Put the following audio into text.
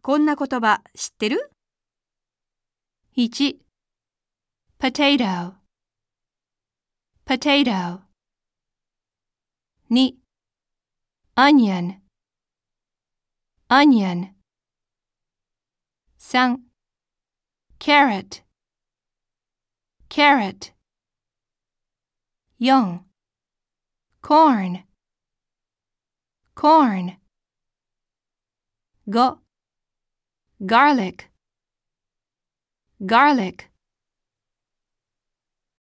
こんな言葉知ってる？ 1. Potato, potato. 2. Onion, onion. 3. Carrot, carrot. 4. Corn, corn. 5. Garlic, garlic.